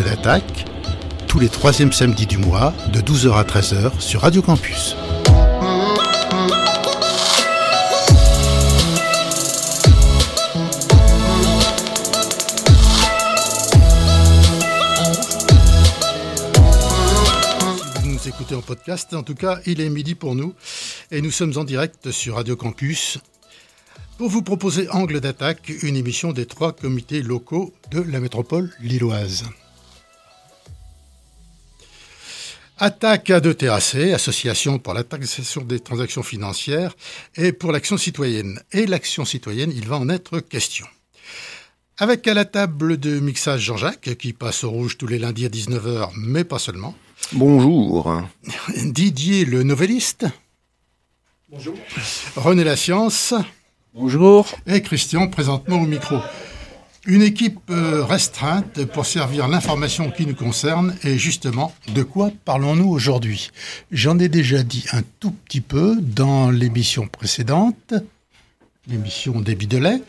Angle d'attaque, tous les troisièmes samedis du mois, de 12h à 13h sur Radio Campus. Écoutez en podcast, en tout cas il est midi pour nous et nous sommes en direct sur Radio Campus pour vous proposer Angle d'attaque, une émission des 3 comités locaux de la métropole lilloise. Attaque A2TAC, Association pour la taxation des transactions financières et pour l'action citoyenne. Et l'action citoyenne, il va en être question. Avec à la table de mixage Jean-Jacques, qui passe au rouge tous les lundis à 19h, mais pas seulement. Bonjour. Didier le novelliste. Bonjour. René la science. Bonjour. Et Christian, présentement au micro. Une équipe restreinte pour servir l'information qui nous concerne. Et justement, de quoi parlons-nous aujourd'hui ? J'en ai déjà dit un tout petit peu dans l'émission précédente, l'émission Débit de lait.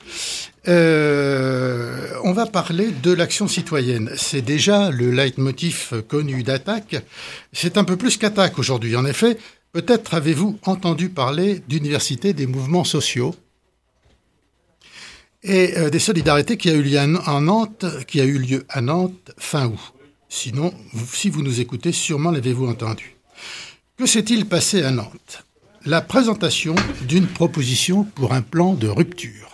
On va parler de l'action citoyenne. C'est déjà le leitmotiv connu d'Attaque. C'est un peu plus qu'Attaque aujourd'hui. En effet, peut-être avez-vous entendu parler d'Université des mouvements sociaux et des solidarités qui a eu lieu à Nantes fin août. Sinon, si vous nous écoutez, sûrement l'avez-vous entendu. Que s'est-il passé à Nantes ? La présentation d'une proposition pour un plan de rupture.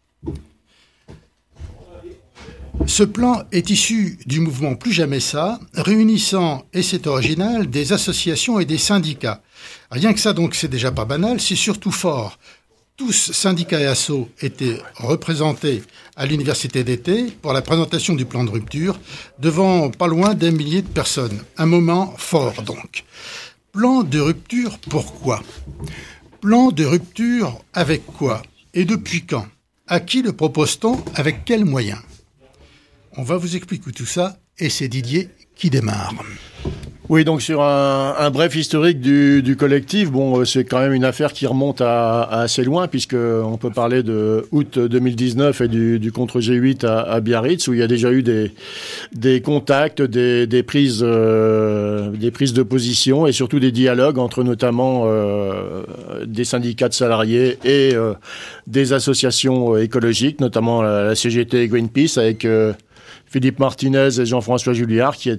Ce plan est issu du mouvement Plus Jamais Ça, réunissant, et c'est original, des associations et des syndicats. Rien que ça, donc, c'est déjà pas banal, c'est surtout fort. Tous, syndicats et assos, étaient représentés à l'université d'été pour la présentation du plan de rupture, devant pas loin d'1 millier de personnes. Un moment fort, donc. Plan de rupture, pourquoi ? Plan de rupture avec quoi ? Et depuis quand ? À qui le propose-t-on ? Avec quels moyens ? On va vous expliquer tout ça, et c'est Didier qui démarre. Oui, donc sur un bref historique du collectif, bon, c'est quand même une affaire qui remonte à assez loin, puisqu'on peut parler de août 2019 et du contre G8 à Biarritz, où il y a déjà eu des contacts, des prises de position et surtout des dialogues entre notamment des syndicats de salariés et des associations écologiques, notamment la CGT et Greenpeace, avec Philippe Martinez et Jean-François Julliard qui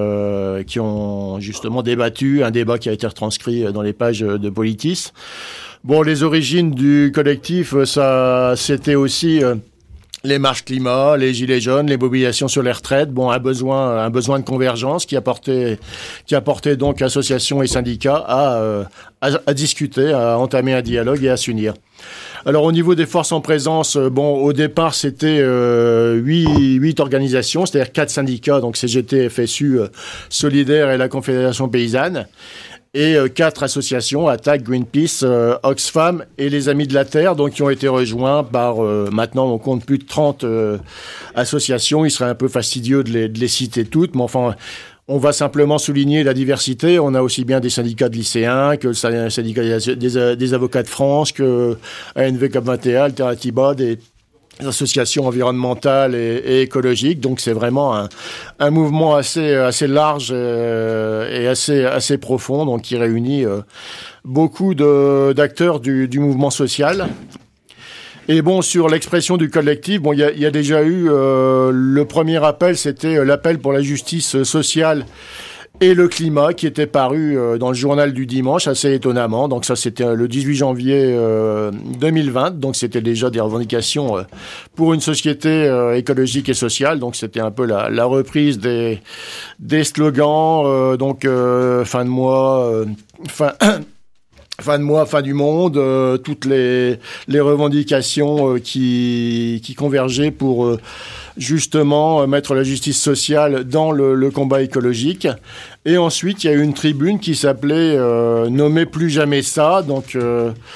ont justement débattu, un débat qui a été retranscrit dans les pages de Politis. Bon, les origines du collectif, ça, c'était aussi les marches climat, les gilets jaunes, les mobilisations sur les retraites. Bon, un besoin de convergence qui apportait donc associations et syndicats à discuter, à entamer un dialogue et à s'unir. Alors au niveau des forces en présence, bon, au départ c'était 8 organisations, c'est-à-dire 4 syndicats, donc CGT, FSU, Solidaire et la Confédération Paysanne, et 4 associations, Attaque, Greenpeace, Oxfam et les Amis de la Terre, donc qui ont été rejoints par, maintenant on compte plus de 30 associations. Il serait un peu fastidieux de les citer toutes, mais enfin, on va simplement souligner la diversité. On a aussi bien des syndicats de lycéens que le syndicat des avocats de France, que ANV Cap 21, Alternativa, des associations environnementales et écologiques. Donc c'est vraiment un mouvement assez large et assez profond, donc qui réunit beaucoup d'acteurs du mouvement social. Et bon, sur l'expression du collectif, bon, il y a déjà eu le premier appel, c'était l'appel pour la justice sociale et le climat qui était paru dans le journal du dimanche, assez étonnamment. Donc ça, c'était le 18 janvier 2020. Donc c'était déjà des revendications pour une société écologique et sociale. Donc c'était un peu la reprise des slogans. Fin de mois, fin de mois, fin du monde, toutes les revendications qui convergeaient pour justement mettre la justice sociale dans le combat écologique. Et ensuite, il y a eu une tribune qui s'appelait « Nommez plus jamais ça ». Donc,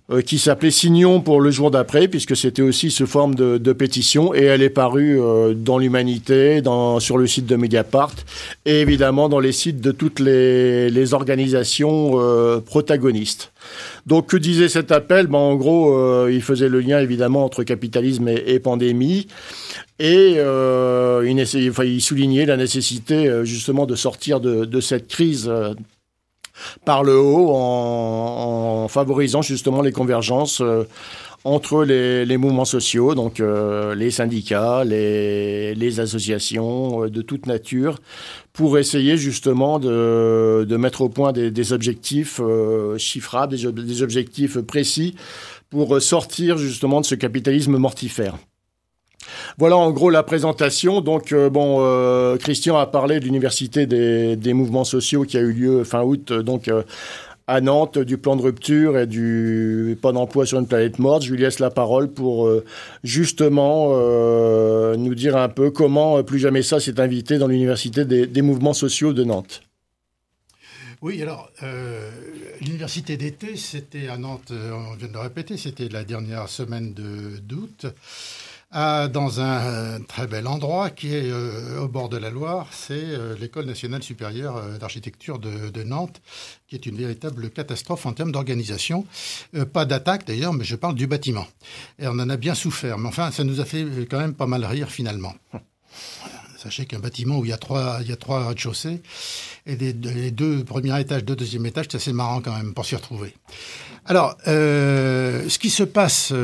qui s'appelait Signons pour le jour d'après, puisque c'était aussi sous forme de pétition, et elle est parue dans l'Humanité, sur le site de Mediapart, et évidemment dans les sites de toutes les organisations protagonistes. Donc, que disait cet appel ? En gros, il faisait le lien évidemment entre capitalisme et pandémie, et il soulignait la nécessité justement de sortir de cette crise par le haut en favorisant justement les convergences entre les mouvements sociaux, donc les syndicats, les associations de toute nature, pour essayer justement de mettre au point des objectifs chiffrables, des objectifs précis pour sortir justement de ce capitalisme mortifère. Voilà en gros la présentation. Donc Christian a parlé de l'université des mouvements sociaux qui a eu lieu fin août à Nantes, du plan de rupture et du pas d'emploi sur une planète morte. Je lui laisse la parole pour justement nous dire un peu comment Plus Jamais Ça s'est invité dans l'université des mouvements sociaux de Nantes. Oui, alors, l'université d'été, c'était à Nantes, on vient de le répéter, c'était la dernière semaine d'août. Dans un très bel endroit qui est au bord de la Loire, c'est l'École nationale supérieure d'architecture de Nantes, qui est une véritable catastrophe en termes d'organisation. Pas d'attaque d'ailleurs, mais je parle du bâtiment. Et on en a bien souffert, mais enfin, ça nous a fait quand même pas mal rire finalement. Sachez qu'un bâtiment où il y a trois rez-de-chaussée et les deux premiers étages, deux deuxième étages, c'est assez marrant quand même pour s'y retrouver. Alors, ce qui se passe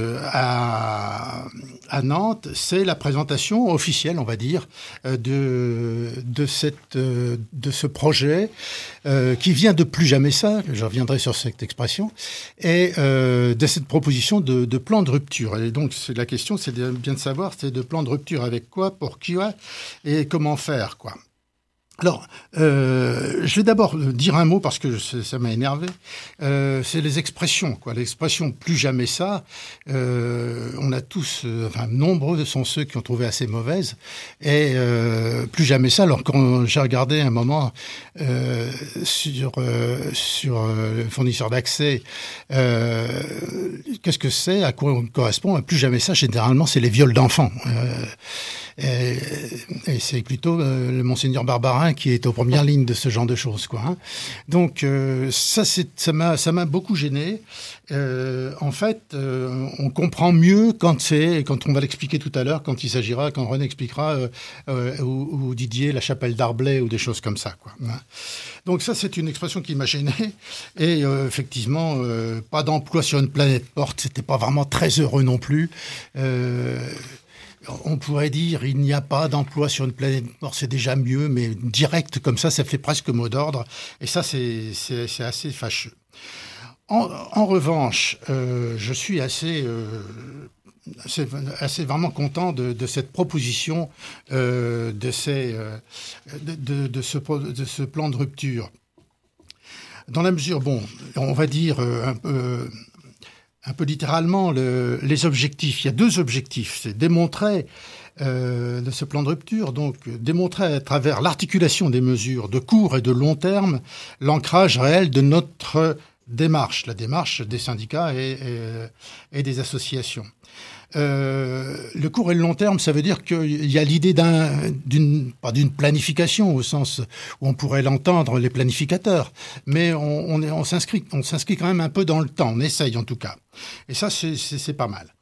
à Nantes, c'est la présentation officielle, on va dire, de ce projet qui vient de Plus Jamais Ça. Je reviendrai sur cette expression, et de cette proposition de plan de rupture. Et donc, la question, c'est bien de savoir, c'est de plan de rupture avec quoi, pour qui et comment faire, quoi. Alors, je vais d'abord dire un mot parce que ça m'a énervé. C'est les expressions, quoi. L'expression Plus Jamais Ça. On a tous, nombreux sont ceux qui ont trouvé assez mauvaise. Et Plus Jamais Ça. Alors, quand j'ai regardé un moment sur le fournisseur d'accès, qu'est-ce que c'est, à quoi on correspond ? Plus Jamais Ça, généralement, c'est les viols d'enfants. Et c'est plutôt le monseigneur Barbarin qui est aux premières lignes de ce genre de choses, quoi. Hein. Donc ça m'a beaucoup gêné. En fait, on comprend mieux quand on va l'expliquer tout à l'heure, quand René expliquera ou Didier la chapelle d'Arblay ou des choses comme ça, quoi. Hein. Donc ça, c'est une expression qui m'a gêné. Et effectivement, pas d'emploi sur une planète morte, c'était pas vraiment très heureux non plus. On pourrait dire il n'y a pas d'emploi sur une planète morte, c'est déjà mieux, mais direct comme ça fait presque mot d'ordre. Et ça, c'est assez fâcheux. En revanche, je suis assez vraiment content de cette proposition, de ce plan de rupture. Dans la mesure, on va dire un peu littéralement, les objectifs. Il y a deux objectifs. C'est démontrer de ce plan de rupture, donc démontrer à travers l'articulation des mesures de court et de long terme l'ancrage réel de notre démarche, la démarche des syndicats et des associations. Le court et le long terme, ça veut dire qu'il y a l'idée pas d'une planification au sens où on pourrait l'entendre, les planificateurs, mais on s'inscrit quand même un peu dans le temps, on essaye en tout cas. Et ça, c'est pas mal.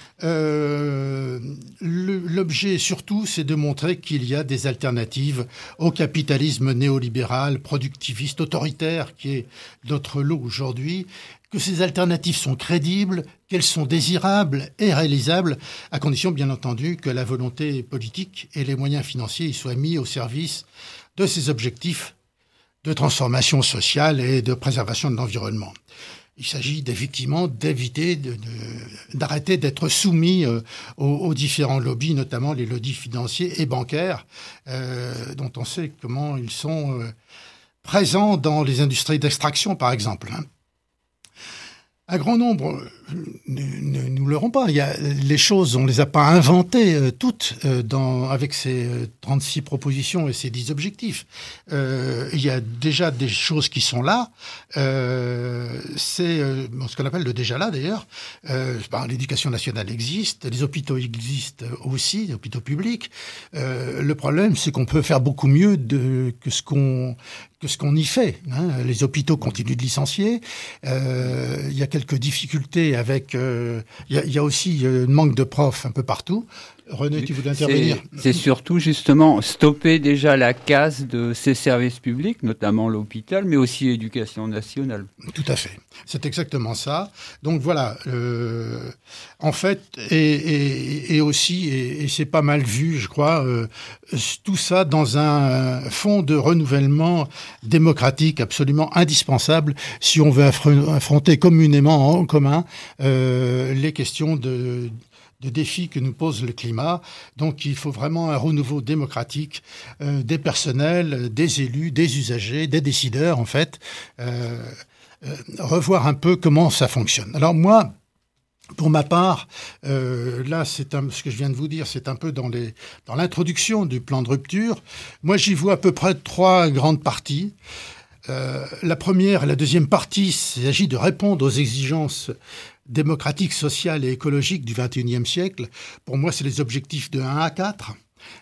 L'objet surtout, c'est de montrer qu'il y a des alternatives au capitalisme néolibéral, productiviste, autoritaire, qui est notre lot aujourd'hui, que ces alternatives sont crédibles, qu'elles sont désirables et réalisables, à condition, bien entendu, que la volonté politique et les moyens financiers y soient mis au service de ces objectifs de transformation sociale et de préservation de l'environnement. Il s'agit effectivement d'éviter, d'arrêter d'être soumis aux différents lobbies, notamment les lobbies financiers et bancaires, dont on sait comment ils sont présents dans les industries d'extraction, par exemple. Un grand nombre, ne nous leurrons pas. Les choses, on les a pas inventées toutes avec ces 36 propositions et ces 10 objectifs. Il y a déjà des choses qui sont là. C'est ce qu'on appelle le déjà là d'ailleurs. L'éducation nationale existe, les hôpitaux existent aussi, les hôpitaux publics. Le problème, c'est qu'on peut faire beaucoup mieux que ce qu'on y fait. Les hôpitaux continuent de licencier. Il y a quelques difficultés avec... Il y a aussi un manque de profs un peu partout. René, tu voulais intervenir ? C'est surtout justement stopper déjà la casse de ces services publics, notamment l'hôpital, mais aussi l'éducation nationale. Tout à fait. C'est exactement ça. Donc voilà, en fait, et aussi, et c'est pas mal vu, je crois, tout ça dans un fond de renouvellement démocratique absolument indispensable si on veut affronter communément, en commun, les questions de défis que nous pose le climat. Donc il faut vraiment un renouveau démocratique des personnels, des élus, des usagers, des décideurs en fait, revoir un peu comment ça fonctionne. Alors moi, pour ma part, là, ce que je viens de vous dire, c'est un peu dans l'introduction du plan de rupture. Moi, j'y vois à peu près 3 grandes parties. La première et la deuxième partie, il s'agit de répondre aux exigences démocratiques, sociales et écologiques du XXIe siècle. Pour moi, c'est les objectifs de 1 à 4.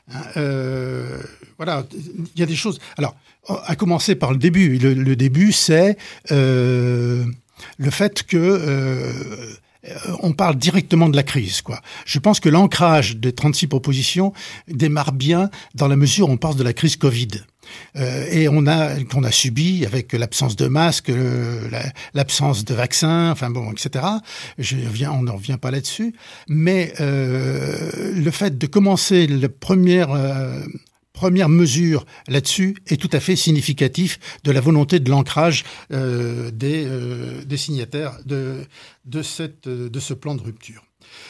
Voilà, il y a des choses... Alors, à commencer par le début. Le début, c'est le fait que... on parle directement de la crise, quoi. Je pense que l'ancrage des 36 propositions démarre bien dans la mesure où on parle de la crise Covid. Et qu'on a subi avec l'absence de masques, l'absence de vaccins, enfin bon, etc. On n'en revient pas là-dessus. Mais le fait de commencer la première mesure là-dessus est tout à fait significatif de la volonté de l'ancrage des signataires de ce plan de rupture.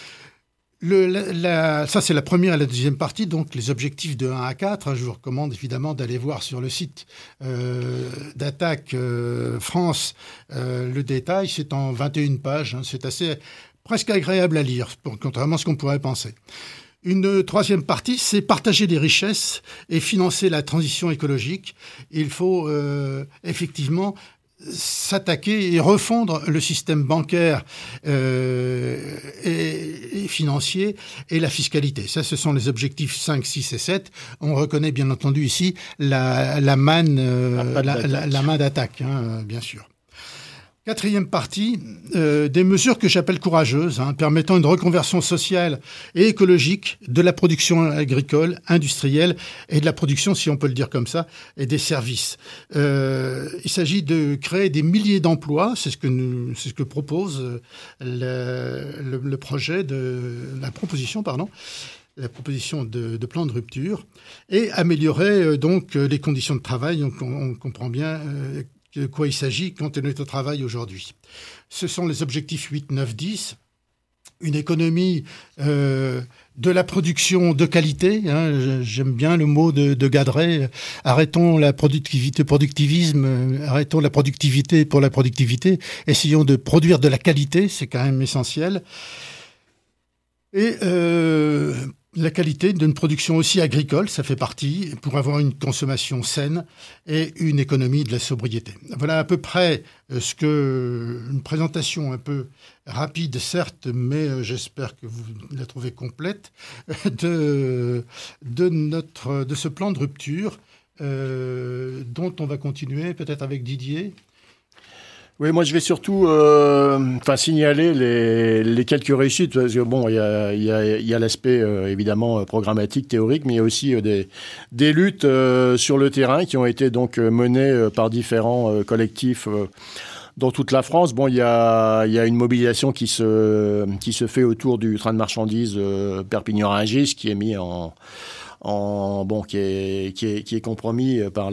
Ça, c'est la première et la deuxième partie, donc les objectifs de 1 à 4. Je vous recommande évidemment d'aller voir sur le site d'Attaque France le détail. C'est en 21 pages. C'est assez presque agréable à lire, contrairement à ce qu'on pourrait penser. Une troisième partie, c'est partager les richesses et financer la transition écologique. Il faut effectivement s'attaquer et refondre le système bancaire et financier et la fiscalité. Ça, ce sont les objectifs 5, 6 et 7. On reconnaît bien entendu ici la manne d'attaque, bien sûr. Quatrième partie, des mesures que j'appelle courageuses, permettant une reconversion sociale et écologique de la production agricole, industrielle et de la production, si on peut le dire comme ça, et des services. Il s'agit de créer des milliers d'emplois, c'est ce que propose le projet la proposition de plan de rupture, et améliorer donc les conditions de travail. Donc on comprend bien de quoi il s'agit quand on est au travail aujourd'hui. Ce sont les objectifs 8, 9, 10. Une économie de la production de qualité. J'aime bien le mot de Gadret. Arrêtons la productivisme. Arrêtons la productivité pour la productivité. Essayons de produire de la qualité. C'est quand même essentiel. Et la qualité d'une production aussi agricole, ça fait partie, pour avoir une consommation saine et une économie de la sobriété. Voilà à peu près une présentation un peu rapide, certes, mais j'espère que vous la trouvez complète, de ce plan de rupture dont on va continuer peut-être avec Didier. Oui, moi je vais surtout signaler les quelques réussites, parce que bon, il y a l'aspect évidemment programmatique, théorique, mais il y a aussi des luttes sur le terrain qui ont été donc menées par différents collectifs dans toute la France. Bon, il y a une mobilisation qui se fait autour du train de marchandises Perpignan-Rungis, qui est mis qui est compromis par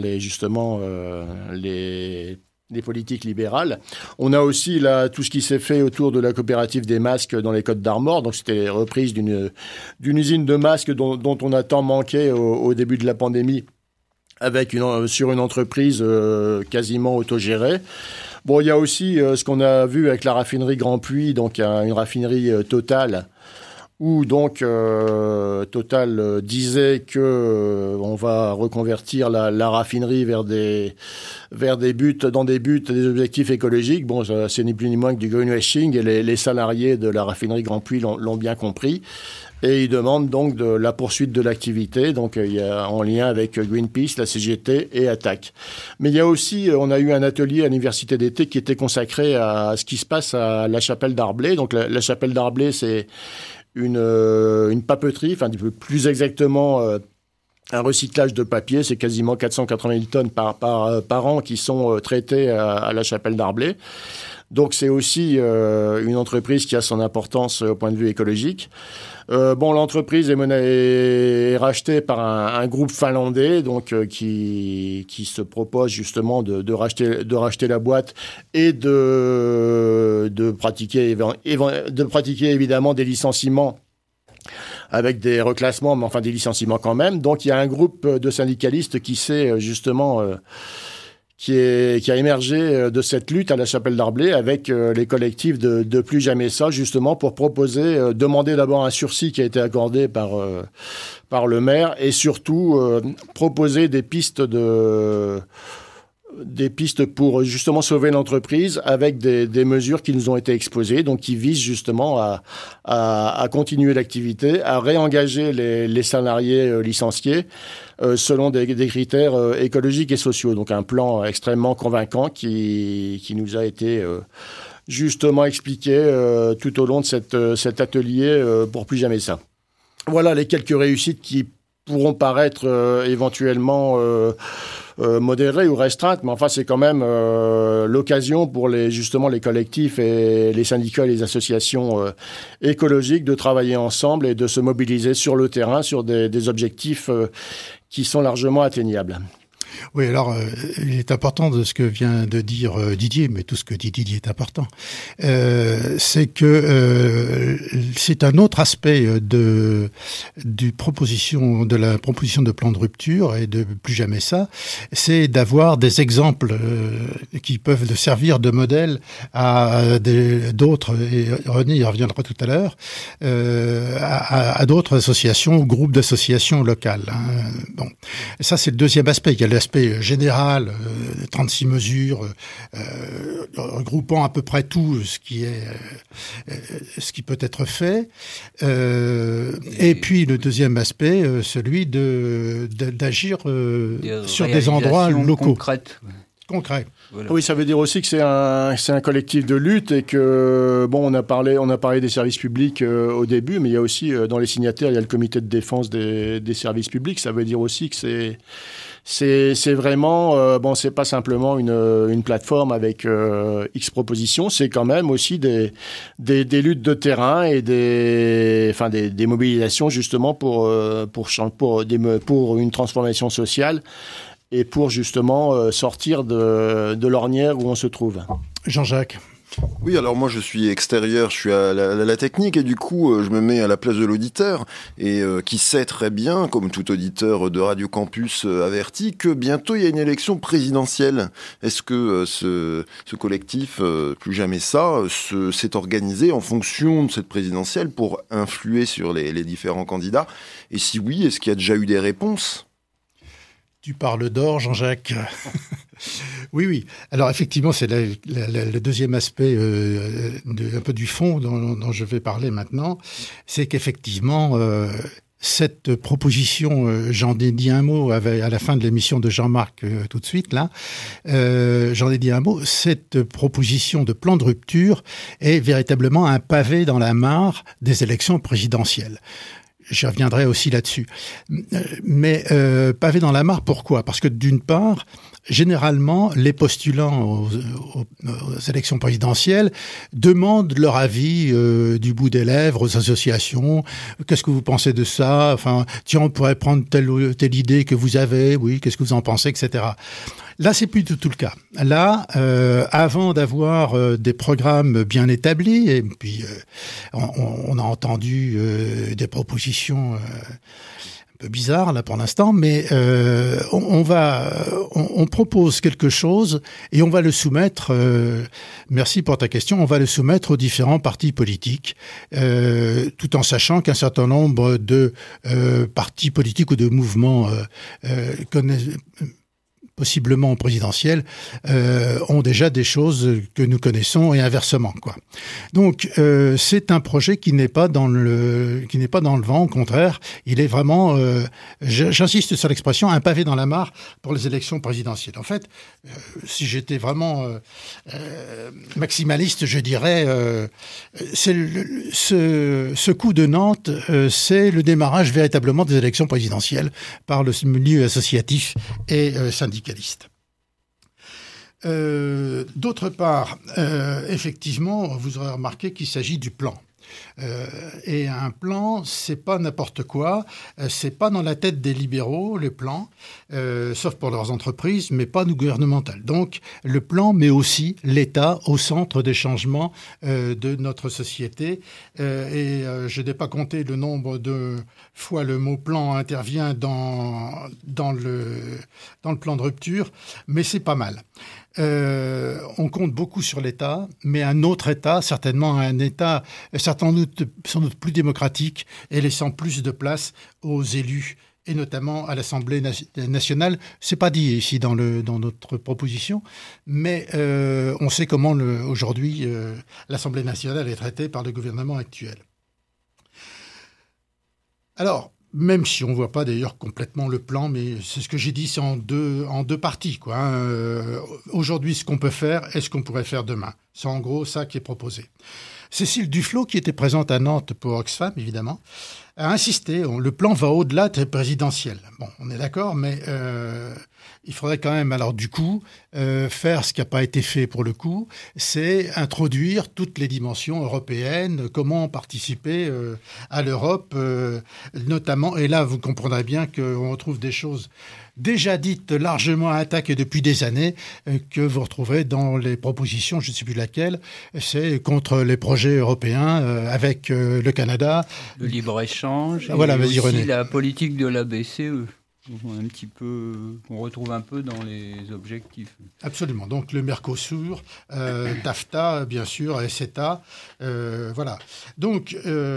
les politiques libérales. On a aussi tout ce qui s'est fait autour de la coopérative des masques dans les Côtes d'Armor. Donc c'était reprise d'une usine de masques dont on a tant manqué au début de la pandémie, sur une entreprise quasiment autogérée. Bon, il y a aussi ce qu'on a vu avec la raffinerie Grand Puy, donc une raffinerie Total, où donc Total disait que on va reconvertir la raffinerie vers des buts, des objectifs écologiques. Bon, c'est ni plus ni moins que du greenwashing, et les salariés de la raffinerie Grand Puy l'ont bien compris. Et ils demandent donc de la poursuite de l'activité, donc il y a en lien avec Greenpeace, la CGT et Attac. Mais il y a aussi, on a eu un atelier à l'université d'été qui était consacré à ce qui se passe à la Chapelle d'Arblay. Donc la Chapelle d'Arblay, c'est une papeterie, enfin plus exactement un recyclage de papier. C'est quasiment 480 000 tonnes par an qui sont traitées à la Chapelle d'Arblay. Donc c'est aussi une entreprise qui a son importance au point de vue écologique. L'entreprise est rachetée par un groupe finlandais, donc qui se propose justement de racheter la boîte et de pratiquer évidemment des licenciements avec des reclassements, mais enfin des licenciements quand même. Donc il y a un groupe de syndicalistes qui s'est justement qui a émergé de cette lutte à la Chapelle d'Arblay avec les collectifs de Plus Jamais Ça, justement pour demander d'abord un sursis qui a été accordé par le maire, et surtout proposer des pistes pour justement sauver l'entreprise avec des mesures qui nous ont été exposées, donc qui visent justement à continuer l'activité, à réengager les salariés licenciés selon des critères écologiques et sociaux. Donc un plan extrêmement convaincant qui nous a été justement expliqué tout au long de cet atelier pour Plus Jamais Ça. Voilà les quelques réussites qui pourront paraître éventuellement modérées ou restreintes, mais enfin c'est quand même l'occasion pour les collectifs et les syndicats et les associations écologiques de travailler ensemble et de se mobiliser sur le terrain sur des objectifs qui sont largement atteignables. Oui, alors il est important de ce que vient de dire Didier, mais tout ce que dit Didier est important. C'est que c'est un autre aspect de la proposition de plan de rupture et de Plus Jamais Ça, c'est d'avoir des exemples qui peuvent servir de modèle à d'autres, et René y reviendra tout à l'heure, à d'autres associations ou groupes d'associations locales. Hein. Bon, ça c'est le deuxième aspect. Il y a l'aspect général, 36 mesures, regroupant à peu près tout ce qui peut être fait. Et puis le deuxième aspect, celui d'agir sur des endroits locaux. Concret. Voilà. Oui, ça veut dire aussi que c'est un collectif de lutte et que on a parlé des services publics au début, mais il y a aussi dans les signataires, il y a le comité de défense des services publics. Ça veut dire aussi que c'est vraiment c'est pas simplement une plateforme avec X propositions, c'est quand même aussi des luttes de terrain et des mobilisations justement pour une transformation sociale et pour justement sortir de l'ornière où on se trouve. Jean-Jacques. Oui, alors moi je suis extérieur, je suis à la technique et du coup je me mets à la place de l'auditeur et qui sait très bien, comme tout auditeur de Radio Campus averti, que bientôt il y a une élection présidentielle. Est-ce que ce collectif Plus Jamais Ça s'est organisé en fonction de cette présidentielle pour influer sur les différents candidats? Et si oui, est-ce qu'il y a déjà eu des réponses? Tu parles d'or, Jean-Jacques. Oui. Alors effectivement, c'est le deuxième aspect un peu du fond dont je vais parler maintenant. C'est qu'effectivement, cette proposition, j'en ai dit un mot à la fin de l'émission de Jean-Marc tout de suite, là. J'en ai dit un mot. Cette proposition de plan de rupture est véritablement un pavé dans la mare des élections présidentielles. Je reviendrai aussi là-dessus. Mais pavé dans la mare, pourquoi? Parce que d'une part, généralement, les postulants aux élections présidentielles demandent leur avis du bout des lèvres aux associations. Qu'est-ce que vous pensez de ça? Enfin, tiens, on pourrait prendre telle idée que vous avez. Oui, qu'est-ce que vous en pensez, etc. Là, c'est plus du tout le cas. Là, avant d'avoir des programmes bien établis, et puis on a entendu des propositions peu bizarre là pour l'instant, mais on propose quelque chose et on va le soumettre. Merci pour ta question. On va le soumettre aux différents partis politiques, tout en sachant qu'un certain nombre de partis politiques ou de mouvements possiblement présidentiels, ont déjà des choses que nous connaissons et inversement, quoi. Donc, c'est un projet qui n'est pas dans le vent. Au contraire, il est vraiment, j'insiste sur l'expression, un pavé dans la mare pour les élections présidentielles. En fait, si j'étais vraiment maximaliste, je dirais, ce coup de Nantes, c'est le démarrage véritablement des élections présidentielles par le milieu associatif et syndical. D'autre part, effectivement, vous aurez remarqué qu'il s'agit du plan. Et un plan, c'est pas n'importe quoi, c'est pas dans la tête des libéraux, les plans, sauf pour leurs entreprises, mais pas du gouvernemental. Donc, le plan met aussi l'État au centre des changements de notre société. Je n'ai pas compté le nombre de fois le mot plan intervient dans le plan de rupture, mais c'est pas mal. On compte beaucoup sur l'État, mais un autre État, certainement un État sans doute plus démocratique et laissant plus de place aux élus et notamment à l'Assemblée nationale. C'est pas dit ici dans notre proposition, mais on sait comment aujourd'hui l'Assemblée nationale est traitée par le gouvernement actuel. Alors, même si on ne voit pas d'ailleurs complètement le plan, mais c'est ce que j'ai dit, c'est en deux parties, quoi. Aujourd'hui, ce qu'on peut faire et ce qu'on pourrait faire demain. C'est en gros ça qui est proposé. Cécile Duflot, qui était présente à Nantes pour Oxfam, évidemment, a insisté. Le plan va au-delà des présidentielles. Bon, on est d'accord, mais il faudrait quand même, alors du coup, faire ce qui n'a pas été fait pour le coup, c'est introduire toutes les dimensions européennes, comment participer à l'Europe, notamment. Et là, vous comprendrez bien qu'on retrouve des choses déjà dites largement attaquées depuis des années, que vous retrouverez dans les propositions, je ne sais plus laquelle, c'est contre les projets européens avec le Canada. Le libre-échange, voilà, et aussi René. La politique de la BCE. On retrouve un peu dans les objectifs. Absolument. Donc le Mercosur, TAFTA, bien sûr, et CETA. Voilà. Donc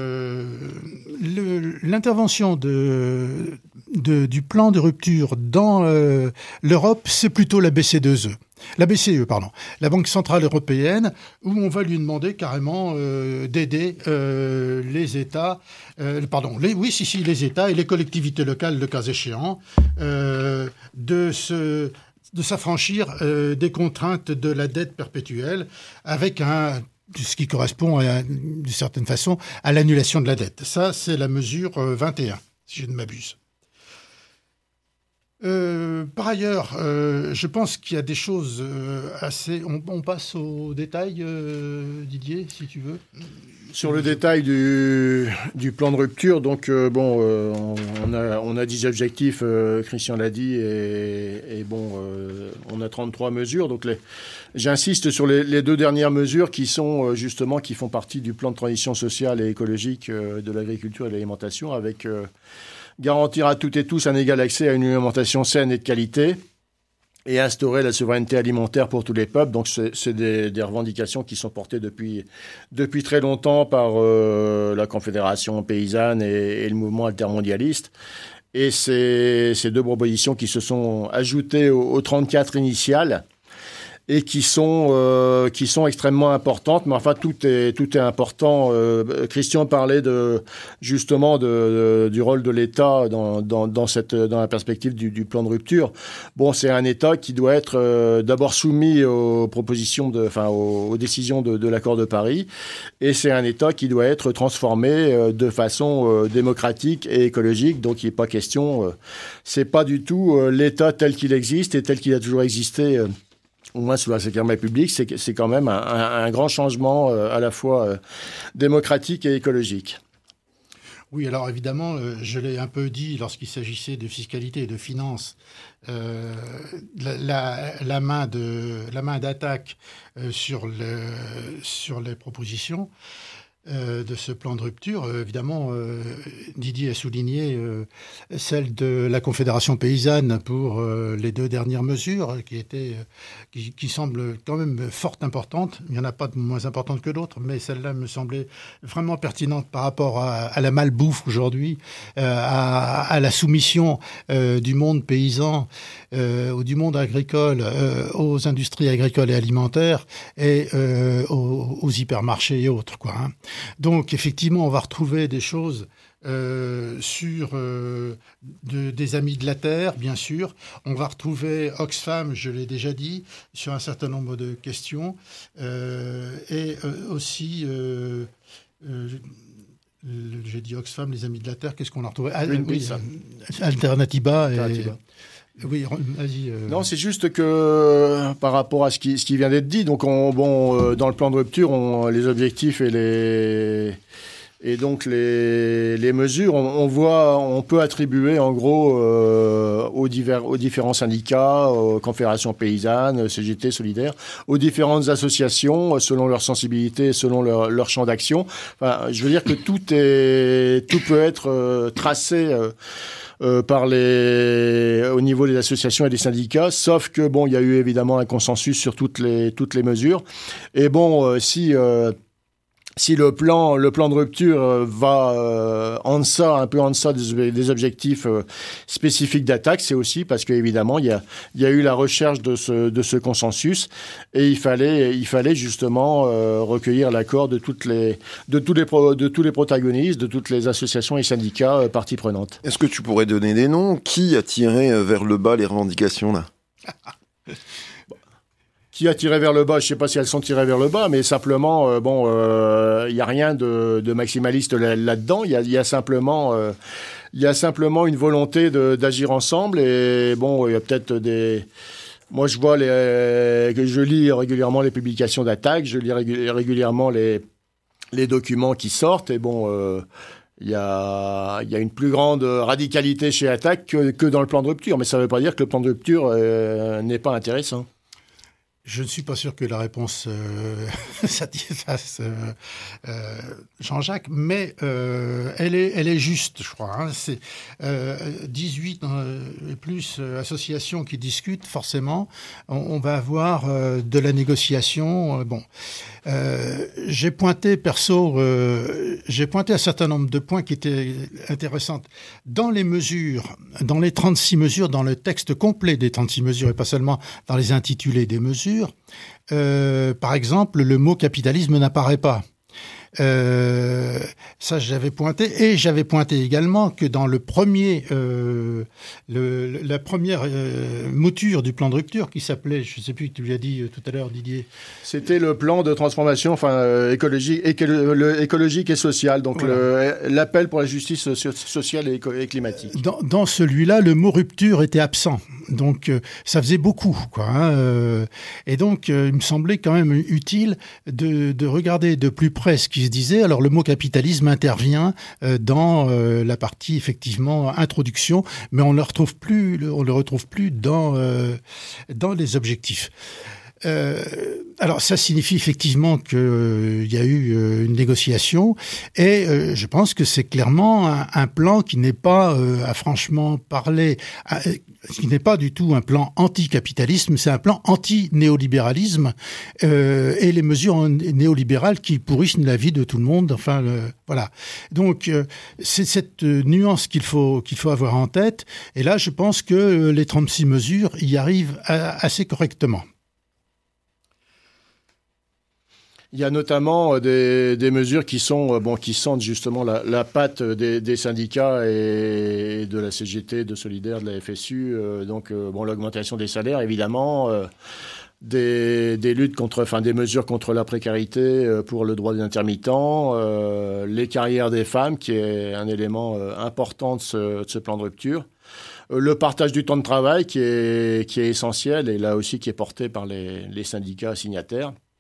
l'intervention du plan de rupture dans l'Europe, c'est plutôt la BCE, la Banque Centrale Européenne, où on va lui demander carrément d'aider les États, les États et les collectivités locales, le cas échéant, de s'affranchir des contraintes de la dette perpétuelle avec ce qui correspond, d'une certaine façon, à l'annulation de la dette. Ça, c'est la mesure 21, si je ne m'abuse. Par ailleurs, je pense qu'il y a des choses assez... On passe aux détails, Didier, si tu veux. Sur le détail du plan de rupture, donc on a 10 objectifs, Christian l'a dit, et on a 33 mesures. Donc j'insiste sur les deux dernières mesures qui sont justement qui font partie du plan de transition sociale et écologique de l'agriculture et de l'alimentation, avec garantir à toutes et tous un égal accès à une alimentation saine et de qualité, et instaurer la souveraineté alimentaire pour tous les peuples. Donc c'est des revendications qui sont portées depuis très longtemps par la Confédération paysanne et le mouvement altermondialiste. Et c'est ces deux propositions qui se sont ajoutées aux 34 initiales et qui sont extrêmement importantes. Mais enfin, tout est important. Christian parlait justement du rôle de l'État dans la perspective du plan de rupture. Bon, c'est un État qui doit être d'abord soumis aux aux décisions de l'accord de Paris, et c'est un État qui doit être transformé de façon démocratique et écologique. Donc, il n'est pas question. C'est pas du tout l'État tel qu'il existe et tel qu'il a toujours existé. Au moins sous la Ve République, c'est quand même un grand changement à la fois démocratique et écologique. Oui, alors évidemment, je l'ai un peu dit lorsqu'il s'agissait de fiscalité et de finances, la main d'attaque sur les propositions. de ce plan de rupture. Évidemment, Didier a souligné celle de la Confédération paysanne pour les 2 dernières mesures qui semblent quand même fort importantes. Il n'y en a pas de moins importantes que d'autres, mais celle-là me semblait vraiment pertinente par rapport à la malbouffe aujourd'hui, à la soumission du monde paysan ou du monde agricole aux industries agricoles et alimentaires et aux hypermarchés et autres, quoi, hein. Donc, effectivement, on va retrouver des choses sur des amis de la Terre, bien sûr. On va retrouver Oxfam, je l'ai déjà dit, sur un certain nombre de questions. Et aussi, j'ai dit Oxfam, les amis de la Terre, qu'est-ce qu'on a retrouvé? Alternativa. Oui, vas-y. Non, c'est juste que par rapport à ce qui vient d'être dit, donc dans le plan de rupture, les objectifs et donc les mesures, on peut attribuer en gros aux différents syndicats, aux confédérations paysannes, CGT, Solidaire, aux différentes associations selon leur sensibilité, selon leur champ d'action. Enfin, je veux dire que tout peut être tracé. Au niveau des associations et des syndicats, sauf que il y a eu évidemment un consensus sur toutes les mesures. Et si le plan de rupture va un peu en deçà des objectifs spécifiques d'attaque, c'est aussi parce qu'évidemment il y a eu la recherche de ce consensus et il fallait justement recueillir l'accord de tous les protagonistes, de toutes les associations et syndicats parties prenantes. Est-ce que tu pourrais donner des noms? Qui a tiré vers le bas les revendications là? Qui a tiré vers le bas, je ne sais pas si elles sont tirées vers le bas, mais simplement, il n'y a rien de maximaliste là-dedans. Il y a simplement une volonté d'agir ensemble. Et il y a peut-être des... Moi, je vois que je lis régulièrement les publications d'Attaque, je lis régulièrement les documents qui sortent. Et il y a une plus grande radicalité chez Attaque que dans le plan de rupture. Mais ça ne veut pas dire que le plan de rupture n'est pas intéressant. Je ne suis pas sûr que la réponse satisfasse Jean-Jacques, mais elle est juste, je crois, hein. C'est 18 et plus associations qui discutent, forcément. On va avoir de la négociation. J'ai pointé un certain nombre de points qui étaient intéressants. Dans les mesures, dans les 36 mesures, dans le texte complet des 36 mesures, et pas seulement dans les intitulés des mesures, par exemple, le mot capitalisme n'apparaît pas. Ça, j'avais pointé, et j'avais pointé également que dans la première mouture du plan de rupture qui s'appelait, je ne sais plus, tu lui as dit tout à l'heure, Didier. C'était le plan de transformation, écologique et social, donc voilà. L'appel pour la justice sociale et climatique. Dans celui-là, le mot rupture était absent, donc ça faisait beaucoup, quoi, hein, et donc il me semblait quand même utile de regarder de plus près ce qui se disait. Alors le mot capitalisme intervient dans la partie effectivement introduction, mais on le retrouve plus dans les objectifs. Alors ça signifie effectivement qu'il y a eu une négociation et je pense que c'est clairement un plan qui n'est pas, à franchement parler, qui n'est pas du tout un plan anti-capitalisme, c'est un plan anti-néolibéralisme et les mesures néolibérales qui pourrissent la vie de tout le monde. Enfin, voilà. Donc c'est cette nuance qu'il faut avoir en tête. Et là, je pense que les 36 mesures y arrivent assez correctement. Il y a notamment des mesures qui sentent justement la patte des syndicats et de la CGT, de Solidaire, de la FSU. L'augmentation des salaires, évidemment, des luttes des mesures contre la précarité pour le droit des intermittents, les carrières des femmes, qui est un élément important de ce plan de rupture. Le partage du temps de travail, qui est essentiel et là aussi qui est porté par les syndicats signataires.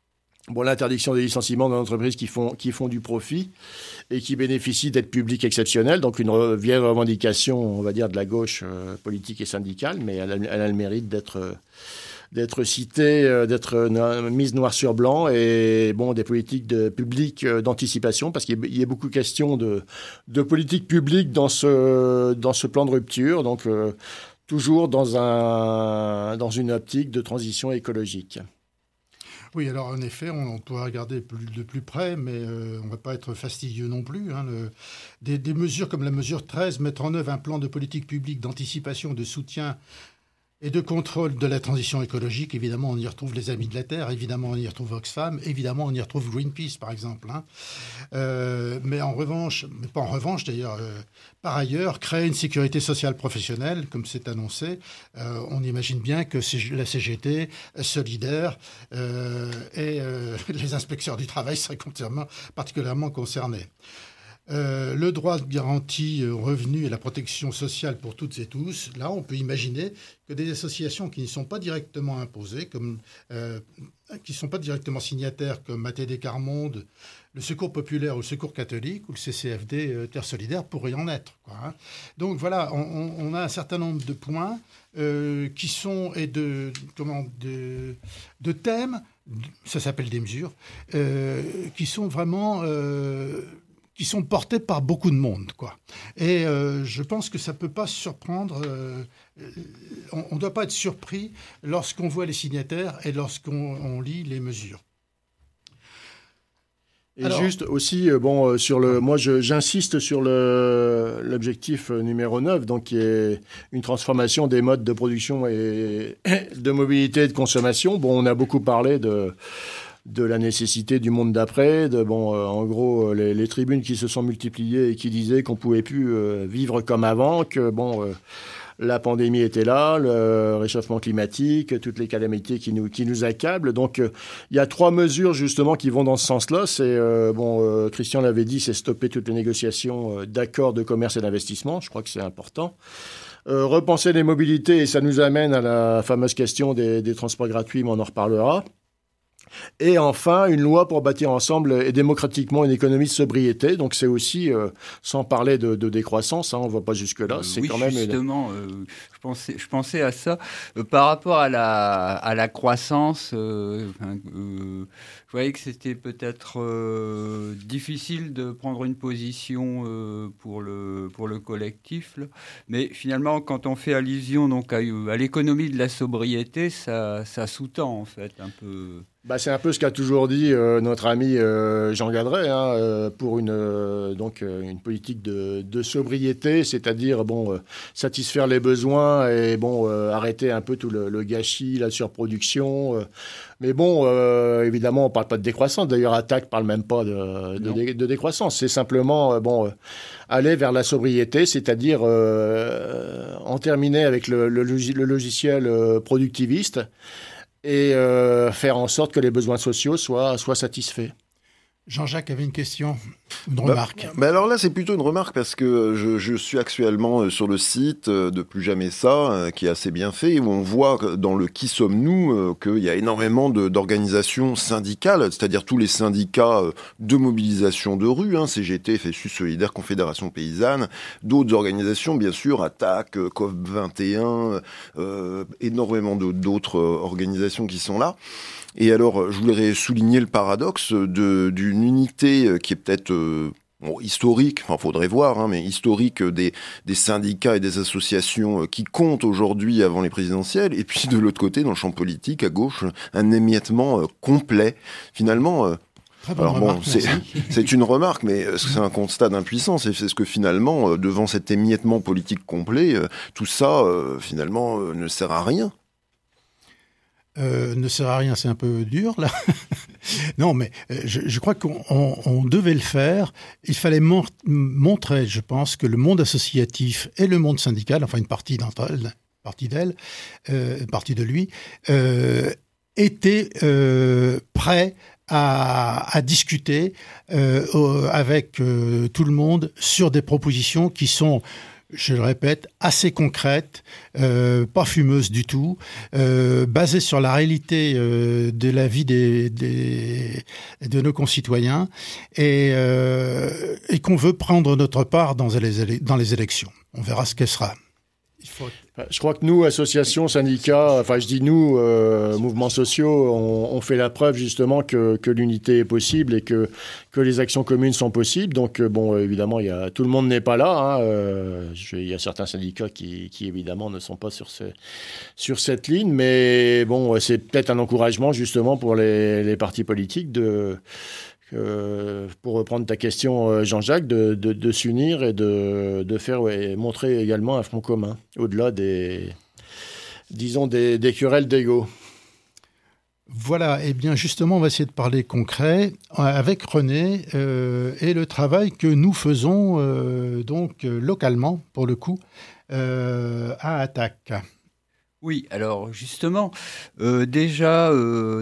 l'interdiction des licenciements dans entreprises qui font du profit et qui bénéficient d'aides publiques exceptionnelles. Donc une vieille revendication, on va dire, de la gauche politique et syndicale, mais elle a le mérite d'être citée, d'être mise noir sur blanc, et des politiques publiques d'anticipation, parce qu'il y a beaucoup de questions de politique publique dans ce plan de rupture, donc toujours dans une optique de transition écologique. Oui, alors en effet, on doit regarder de plus près, mais on ne va pas être fastidieux non plus. Hein. Des mesures comme la mesure 13, mettre en œuvre un plan de politique publique d'anticipation, de soutien et de contrôle de la transition écologique. Évidemment, on y retrouve les Amis de la Terre, évidemment, on y retrouve Oxfam, évidemment, on y retrouve Greenpeace, par exemple. Hein. Mais en revanche, mais pas en revanche d'ailleurs, par ailleurs, créer une sécurité sociale professionnelle, comme c'est annoncé, on imagine bien que la CGT, Solidaire et les inspecteurs du travail seraient particulièrement concernés. Le droit de garantie au revenu et la protection sociale pour toutes et tous, là, on peut imaginer que des associations qui ne sont pas directement imposées, qui ne sont pas directement signataires, comme ATD Quart Monde, le Secours populaire ou le Secours catholique ou le CCFD Terre solidaire, pourraient en être. Quoi, hein. Donc voilà, on a un certain nombre de points qui sont de thèmes, ça s'appelle des mesures, qui sont vraiment qui sont portés par beaucoup de monde, quoi. Et je pense que ça ne peut pas surprendre. On ne doit pas être surpris lorsqu'on voit les signataires et lorsqu'on lit les mesures. Et alors, juste aussi, moi j'insiste sur l'objectif numéro 9, donc qui est une transformation des modes de production et de mobilité et de consommation. On a beaucoup parlé de la nécessité du monde d'après, en gros, les tribunes qui se sont multipliées et qui disaient qu'on pouvait plus vivre comme avant, que la pandémie était là, le réchauffement climatique, toutes les calamités qui nous accablent. Donc, il y a 3 mesures justement qui vont dans ce sens-là. C'est Christian l'avait dit, c'est stopper toutes les négociations d'accords de commerce et d'investissement. Je crois que c'est important. Repenser les mobilités, et ça nous amène à la fameuse question des transports gratuits, mais on en reparlera. Et enfin, une loi pour bâtir ensemble et démocratiquement une économie de sobriété. Donc c'est aussi, sans parler de décroissance, on ne va pas jusque-là. C'est oui, quand même justement, je pensais à ça. Par rapport à la croissance, je voyais que c'était peut-être difficile de prendre une position pour le collectif. Là. Mais finalement, quand on fait allusion donc, à l'économie de la sobriété, ça sous-tend en fait un peu... c'est un peu ce qu'a toujours dit notre ami Jean Gadret, pour une politique de sobriété, c'est-à-dire satisfaire les besoins et arrêter un peu tout le gâchis, la surproduction. Mais évidemment, on ne parle pas de décroissance. D'ailleurs, Attac ne parle même pas de décroissance. C'est simplement aller vers la sobriété, c'est-à-dire en terminer avec le logiciel productiviste et faire en sorte que les besoins sociaux soient satisfaits. Jean-Jacques avait une question, une remarque. Alors là, c'est plutôt une remarque parce que je suis actuellement sur le site de Plus Jamais Ça, qui est assez bien fait, où on voit dans le Qui sommes-nous qu'il y a énormément d'organisations syndicales, c'est-à-dire tous les syndicats de mobilisation de rue, CGT, FSU Solidaire, Confédération Paysanne, d'autres organisations, bien sûr, Attac, COP21, énormément d'autres organisations qui sont là. Et alors, je voudrais souligner le paradoxe d'une unité qui est peut-être historique, faudrait voir, mais historique des syndicats et des associations qui comptent aujourd'hui avant les présidentielles, et puis de l'autre côté, dans le champ politique, à gauche, un émiettement complet. Finalement... c'est une remarque, mais c'est un constat d'impuissance. Et c'est ce que finalement, devant cet émiettement politique complet, tout ça, finalement, ne sert à rien. Ne sert à rien, c'est un peu dur, là. Non, mais je crois qu'on devait le faire. Il fallait montrer, je pense, que le monde associatif et le monde syndical, enfin une partie d'entre elles, une partie de lui, étaient prêts à discuter avec tout le monde sur des propositions qui sont je le répète, assez concrète, pas fumeuse du tout, basée sur la réalité de la vie de nos concitoyens et qu'on veut prendre notre part dans les élections. On verra ce qu'elle sera. Je crois que nous, associations, syndicats, enfin je dis nous, mouvements sociaux, on fait la preuve justement que l'unité est possible et que les actions communes sont possibles. Donc bon, évidemment, tout le monde n'est pas là. Il y a certains syndicats qui évidemment ne sont pas sur cette ligne, mais bon, c'est peut-être un encouragement justement pour les partis politiques pour reprendre ta question, Jean-Jacques, de s'unir et de faire montrer également un front commun, au-delà des querelles d'ego. Voilà, et bien justement, on va essayer de parler concret avec René et le travail que nous faisons donc localement, pour le coup, à Attac. Oui, alors justement, déjà,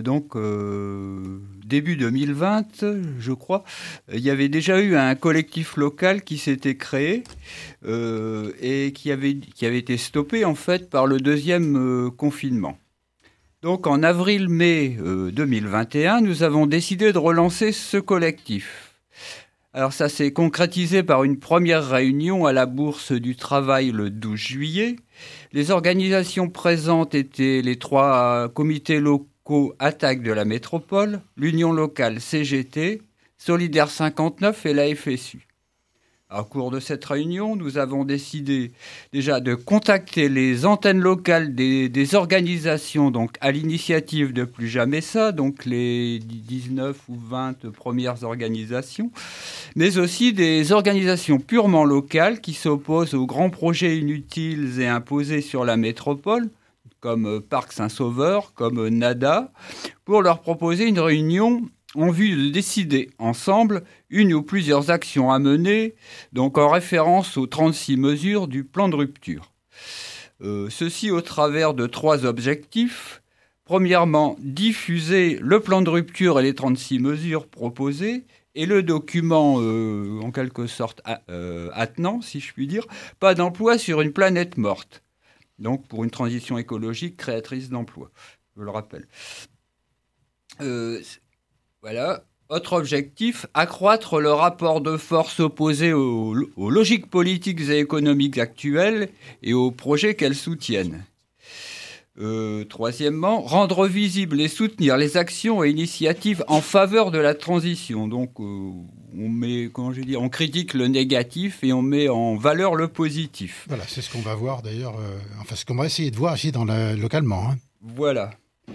début 2020, je crois, il y avait déjà eu un collectif local qui s'était créé et qui avait été stoppé en fait par le deuxième confinement. Donc en avril-mai 2021, nous avons décidé de relancer ce collectif. Alors ça s'est concrétisé par une première réunion à la Bourse du Travail le 12 juillet. Les organisations présentes étaient les 3 comités locaux Attac de la métropole, l'Union locale CGT, Solidaire 59 et la FSU. Au cours de cette réunion, nous avons décidé déjà de contacter les antennes locales des organisations, donc à l'initiative de Plus Jamais Ça, donc les 19 ou 20 premières organisations, mais aussi des organisations purement locales qui s'opposent aux grands projets inutiles et imposés sur la métropole, comme Parc Saint-Sauveur, comme NADA, pour leur proposer une réunion en vue de décider ensemble une ou plusieurs actions à mener, donc en référence aux 36 mesures du plan de rupture. Ceci au travers de 3 objectifs. Premièrement, diffuser le plan de rupture et les 36 mesures proposées et le document, en quelque sorte, attenant, si je puis dire, pas d'emploi sur une planète morte. Donc pour une transition écologique créatrice d'emplois, je le rappelle. Voilà. Autre objectif, accroître le rapport de force opposé aux logiques politiques et économiques actuelles et aux projets qu'elles soutiennent. Troisièmement, rendre visibles et soutenir les actions et initiatives en faveur de la transition. Donc, on critique le négatif et on met en valeur le positif. Voilà, c'est ce qu'on va voir d'ailleurs, ce qu'on va essayer de voir ici localement. Voilà.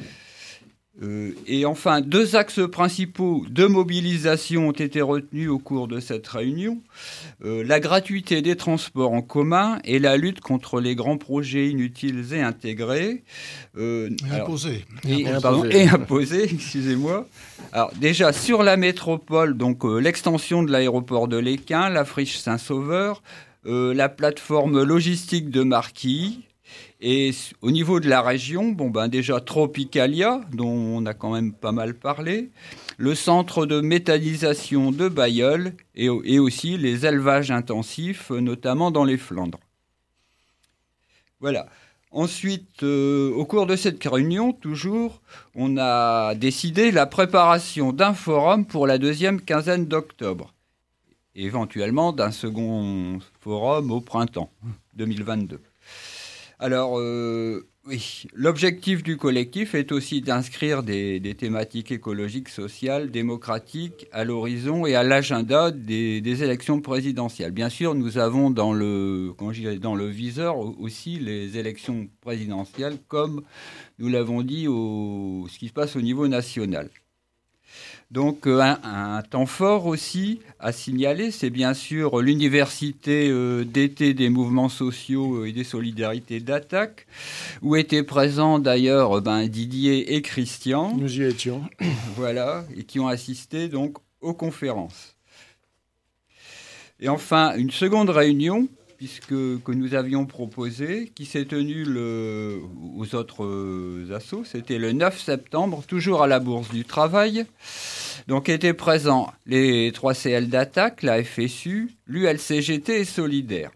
Et enfin, 2 axes principaux de mobilisation ont été retenus au cours de cette réunion. La gratuité des transports en commun et la lutte contre les grands projets inutiles et intégrés. Imposés. Et imposés, excusez-moi. Alors déjà, sur la métropole, donc l'extension de l'aéroport de Léquin, la friche Saint-Sauveur, la plateforme logistique de Marquilly. Et au niveau de la région, déjà Tropicalia, dont on a quand même pas mal parlé, le centre de méthanisation de Bailleul et aussi les élevages intensifs, notamment dans les Flandres. Voilà. Ensuite, au cours de cette réunion, toujours, on a décidé la préparation d'un forum pour la 2e quinzaine d'octobre, éventuellement d'un second forum au printemps 2022. Alors, oui, l'objectif du collectif est aussi d'inscrire des thématiques écologiques, sociales, démocratiques à l'horizon et à l'agenda des élections présidentielles. Bien sûr, nous avons dans le viseur aussi les élections présidentielles, comme nous l'avons dit, ce qui se passe au niveau national. Donc un temps fort aussi à signaler, c'est bien sûr l'université d'été des mouvements sociaux et des solidarités d'Attac, où étaient présents d'ailleurs Didier et Christian. Nous y étions. Voilà, et qui ont assisté donc aux conférences. Et enfin, une seconde réunion, que nous avions proposée, qui s'est tenue aux autres assos, c'était le 9 septembre, toujours à la Bourse du Travail. Donc étaient présents les 3 CL d'Attac, la FSU, l'ULCGT et Solidaire.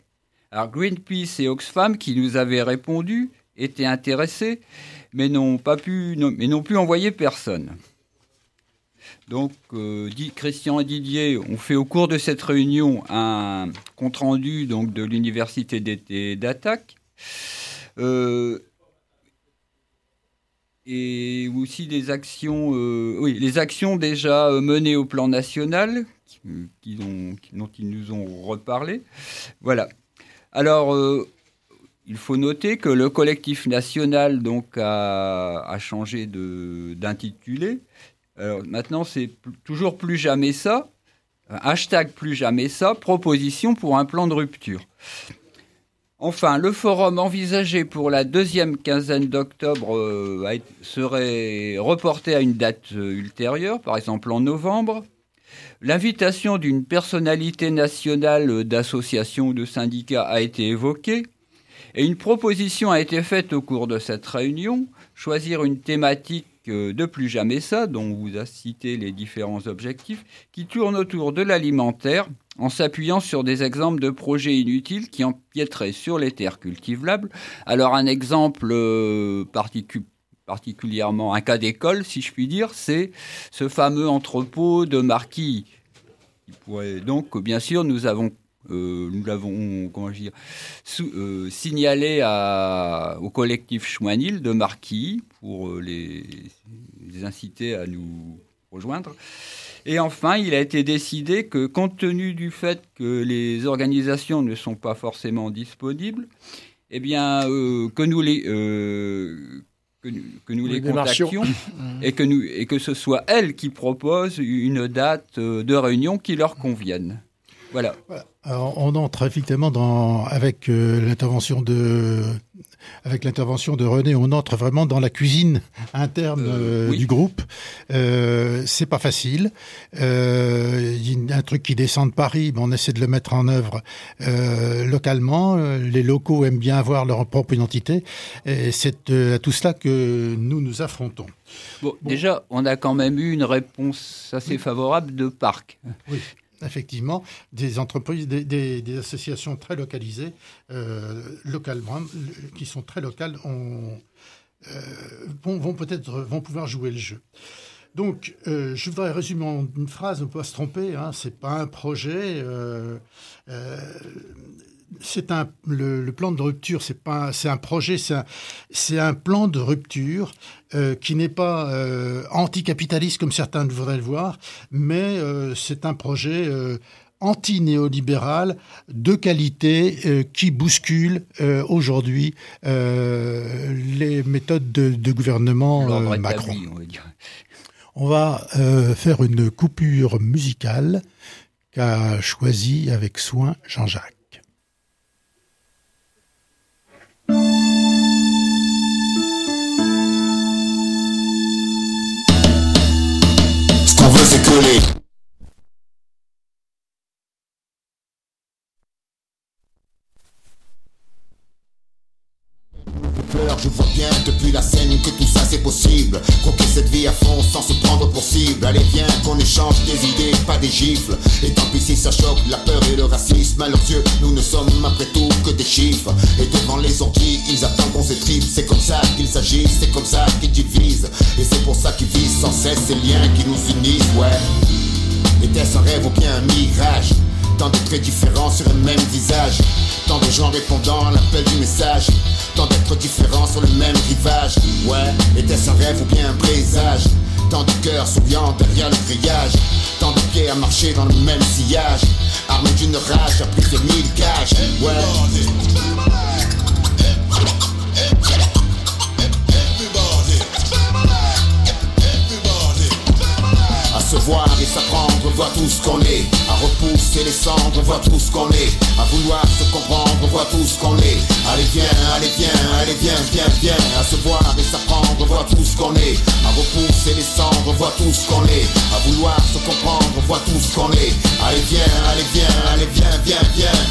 Alors Greenpeace et Oxfam, qui nous avaient répondu, étaient intéressés, mais n'ont plus envoyé personne. Donc, Christian et Didier ont fait au cours de cette réunion un compte-rendu donc, de l'université d'été d'Attaque. Et aussi des actions, les actions déjà menées au plan national, dont ils nous ont reparlé. Voilà. Alors, il faut noter que le collectif national donc, a changé d'intitulé. Alors, maintenant, c'est toujours plus jamais ça. Hashtag plus jamais ça, proposition pour un plan de rupture. Enfin, le forum envisagé pour la deuxième quinzaine d'octobre serait reporté à une date ultérieure, par exemple en novembre. L'invitation d'une personnalité nationale d'association ou de syndicat a été évoquée et une proposition a été faite au cours de cette réunion, choisir une thématique de plus jamais ça, dont on vous a cité les différents objectifs, qui tourne autour de l'alimentaire en s'appuyant sur des exemples de projets inutiles qui empiéteraient sur les terres cultivables. Alors un exemple particulièrement, un cas d'école, si je puis dire, c'est ce fameux entrepôt de Marquilles. Donc, bien sûr, nous l'avons signalé au collectif Chouinil de Marquilles pour les inciter à nous rejoindre. Et enfin, il a été décidé que, compte tenu du fait que les organisations ne sont pas forcément disponibles, eh bien, que nous les contactions et que ce soit elles qui proposent une date de réunion qui leur convienne. Voilà. Alors, on entre effectivement avec l'intervention de René, on entre vraiment dans la cuisine interne du groupe. C'est pas facile. Il y a un truc qui descend de Paris, mais on essaie de le mettre en œuvre localement. Les locaux aiment bien avoir leur propre identité. Et c'est à tout cela que nous affrontons. Bon, déjà, on a quand même eu une réponse assez favorable de Parc. Oui. Effectivement, des entreprises, des associations très localisées, localement, qui sont très locales, vont pouvoir jouer le jeu. Donc, je voudrais résumer en une phrase, on ne peut pas se tromper. C'est pas un projet. Le plan de rupture, c'est un projet, c'est un plan de rupture qui n'est pas anticapitaliste comme certains voudraient le voir, mais c'est un projet anti-néolibéral de qualité qui bouscule aujourd'hui les méthodes de gouvernement Macron. On va faire une coupure musicale qu'a choisie avec soin Jean-Jacques. Ce qu'on veut, c'est coller. Je vois bien depuis la scène que tout ça c'est possible. Croquer cette vie à fond sans se prendre pour cible. Allez viens qu'on échange des idées, pas des gifles. Et tant pis si ça choque la peur et le racisme. À leurs yeux nous ne sommes après tout que des chiffres. Et devant les orties ils attendent qu'on s'étripe. C'est comme ça qu'ils agissent, c'est comme ça qu'ils divisent. Et c'est pour ça qu'ils visent sans cesse ces liens qui nous unissent, ouais. Était-ce un rêve ou bien un mirage? Tant de traits différents sur un même visage. Tant de gens répondant à l'appel du message. Tant d'êtres différents sur le même rivage. Ouais, était-ce un rêve ou bien un présage? Tant de cœurs souriant derrière le grillage. Tant de pieds à marcher dans le même sillage. Armés d'une rage à plus de 1000 cages. Ouais. À se voir et s'apprendre, voir tout ce qu'on est. À repousser les cendres, voir tout ce qu'on est. À vouloir se comprendre, voir tout ce qu'on est. Allez viens, allez viens, allez viens, viens, viens. À se voir et s'apprendre, voir tout ce qu'on est. À repousser les cendres, voir tout ce qu'on est. À vouloir se comprendre, voir tout ce qu'on est. Allez viens, allez viens, allez viens, viens, viens.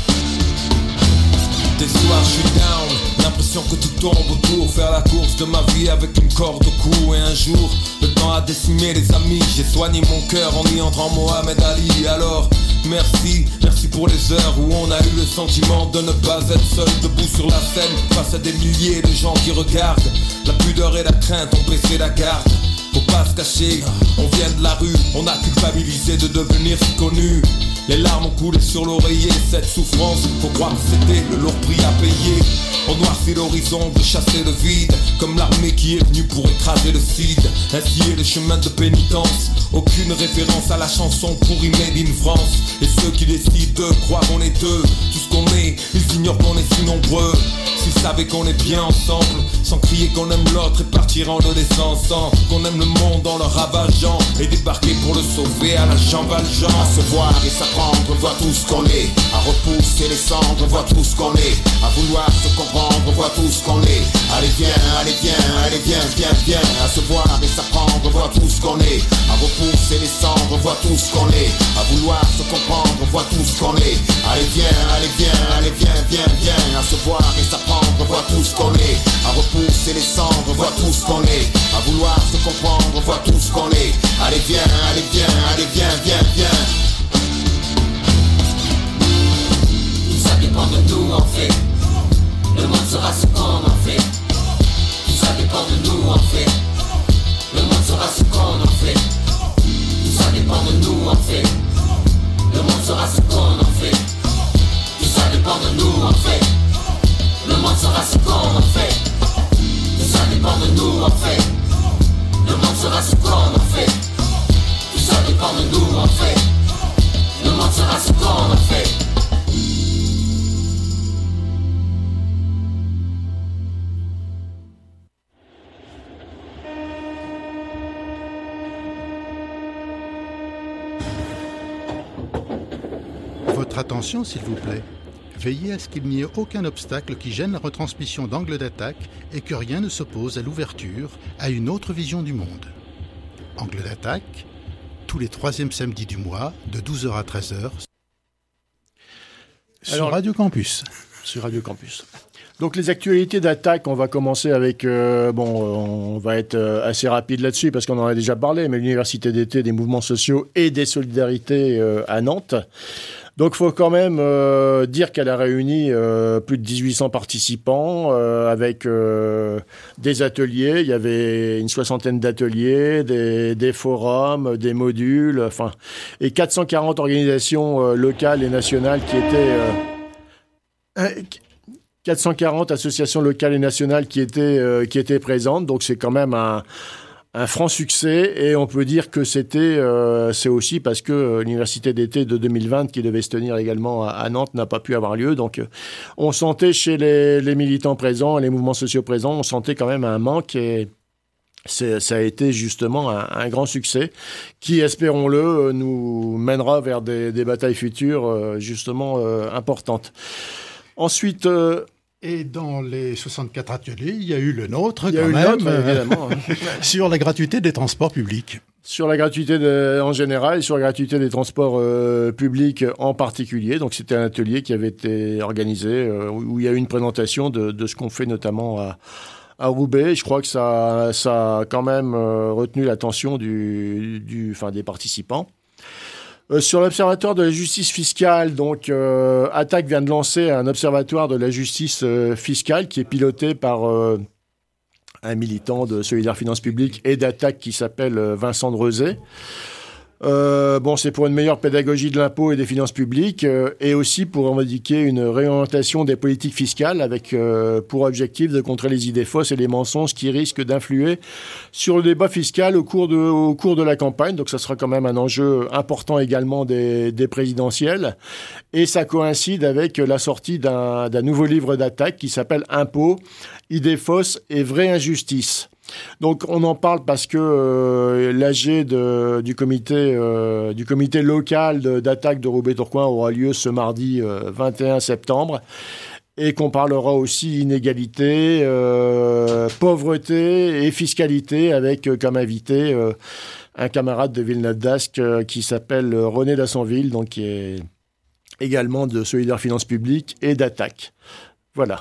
Des soirs je suis down, l'impression que tout tombe autour. Faire la course de ma vie avec une corde au cou. Et un jour, le temps a décimé les amis. J'ai soigné mon cœur en y entrant Mohamed Ali. Alors, Merci pour les heures où on a eu le sentiment de ne pas être seul debout sur la scène face à des milliers de gens qui regardent. La pudeur et la crainte ont baissé la garde. Faut pas se cacher, on vient de la rue, on a culpabilisé de devenir si connu. Les larmes ont coulé sur l'oreiller, cette souffrance, faut croire que c'était le lourd prix à payer. On noircit l'horizon de chasser le vide, comme l'armée qui est venue pour écraser le cid. Ainsi est le chemin de pénitence, aucune référence à la chanson pourrie made in France. Et ceux qui décident de croire on est deux, tout ce qu'on est, ils ignorent qu'on est si nombreux. S'ils savaient qu'on est bien ensemble, sans crier qu'on aime l'autre et partir en le laissant ensemble, qu'on aime le monde en le ravageant et débarquer pour le sauver à la Jean Valjean. À se voir et s'apprendre, on voit tout ce qu'on est. À repousser les cendres, on voit tout ce qu'on est. À vouloir se comprendre, on voit tout ce qu'on est. Allez viens, allez viens, allez viens, viens, viens. À se voir et s'apprendre, on voit tout ce qu'on est. À repousser les cendres, on voit tout ce qu'on est. À vouloir se comprendre, on voit tout ce qu'on est. Allez viens, allez viens, allez viens, viens, viens. À se voir et s'apprendre, on voit tout ce qu'on est. À repousser les cendres, on voit tout ce qu'on est. À vouloir se comprendre, on voit tout ce qu'on est. Allez viens, allez viens, allez viens, viens, viens. Tout ça dépend de nous en fait. Le monde sera ce qu'on en fait. Tout ça dépend de nous en fait. Le monde sera ce qu'on en fait. Tout ça dépend de nous en fait. Le monde sera ce qu'on en fait. Tout ça dépend de nous en fait. Le monde sera ce qu'on en fait. Tout ça dépend de nous en fait. Le monde sera ce qu'on en fait. Tout ça dépend de nous en fait. Le monde sera ce qu'on en fait. Votre attention, s'il vous plaît. Veillez à ce qu'il n'y ait aucun obstacle qui gêne la retransmission d'angle d'attaque et que rien ne s'oppose à l'ouverture à une autre vision du monde. Angle d'attaque, tous les 3e samedis du mois, de 12h à 13h, sur Radio Campus. Sur Radio Campus. Donc les actualités d'attaque, on va commencer avec, on va être assez rapide là-dessus parce qu'on en a déjà parlé, mais l'Université d'été des mouvements sociaux et des solidarités à Nantes. Donc, il faut quand même dire qu'elle a réuni plus de 1800 participants avec des ateliers. Il y avait une 60aine d'ateliers, des forums, des modules, et 440 organisations locales et nationales qui étaient... 440 associations locales et nationales qui étaient présentes. Donc, c'est quand même un franc succès, et on peut dire que c'est aussi parce que l'université d'été de 2020 qui devait se tenir également à Nantes n'a pas pu avoir lieu. Donc on sentait chez les militants présents, les mouvements sociaux présents, on sentait quand même un manque, et ça a été justement un grand succès qui, espérons-le, nous mènera vers des batailles futures justement importantes. Ensuite... Et dans les 64 ateliers, il y a eu le nôtre, évidemment, sur la gratuité des transports publics. Sur la gratuité en général et sur la gratuité des transports publics en particulier. Donc c'était un atelier qui avait été organisé où il y a eu une présentation de ce qu'on fait notamment à Roubaix. Je crois que ça a quand même retenu l'attention des participants. Sur l'Observatoire de la justice fiscale, donc Attaque vient de lancer un observatoire de la justice fiscale qui est piloté par un militant de Solidaires Finances Publiques et d'Attaque qui s'appelle Vincent Drezet. C'est pour une meilleure pédagogie de l'impôt et des finances publiques et aussi pour indiquer une réorientation des politiques fiscales avec pour objectif de contrer les idées fausses et les mensonges qui risquent d'influer sur le débat fiscal au cours de la campagne. Donc ça sera quand même un enjeu important également des présidentielles. Et ça coïncide avec la sortie d'un nouveau livre d'Attaque qui s'appelle Impôts, idées fausses et vraie injustice. Donc on en parle parce que l'AG du comité local d'Attaque de Roubaix-Tourcoing aura lieu ce mardi 21 septembre et qu'on parlera aussi inégalité, pauvreté et fiscalité avec comme invité un camarade de Villeneuve-d'Ascq qui s'appelle René Dassonville, donc qui est également de Solidaires Finances Publiques et d'Attaque. Voilà.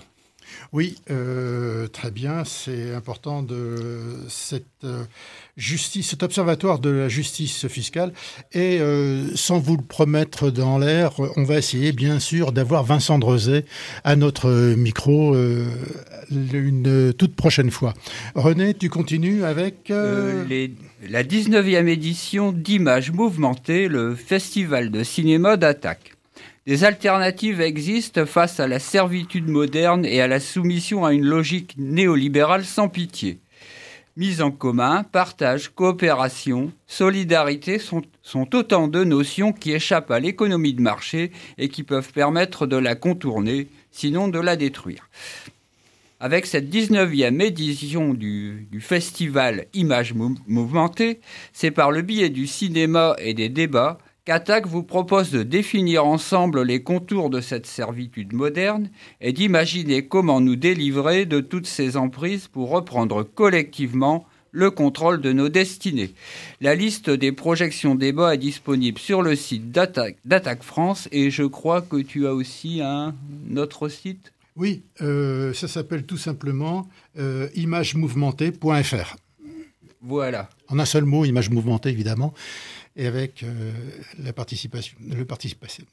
Oui, très bien. C'est important de cette justice, cet observatoire de la justice fiscale. Et sans vous le promettre dans l'air, on va essayer bien sûr d'avoir Vincent Drezet à notre micro une toute prochaine fois. René, tu continues avec la 19e édition d'Images Mouvementées, le festival de cinéma d'Attaque. Des alternatives existent face à la servitude moderne et à la soumission à une logique néolibérale sans pitié. Mise en commun, partage, coopération, solidarité sont autant de notions qui échappent à l'économie de marché et qui peuvent permettre de la contourner, sinon de la détruire. Avec cette 19e édition du festival Images Mouvementées, c'est par le biais du cinéma et des débats qu'Attaque vous propose de définir ensemble les contours de cette servitude moderne et d'imaginer comment nous délivrer de toutes ces emprises pour reprendre collectivement le contrôle de nos destinées. La liste des projections débats est disponible sur le site d'Attaque France et je crois que tu as aussi un autre site. Oui, ça s'appelle tout simplement imagemouvementées.fr. Voilà. En un seul mot, Images Mouvementées, évidemment. Et avec la participation. La participation.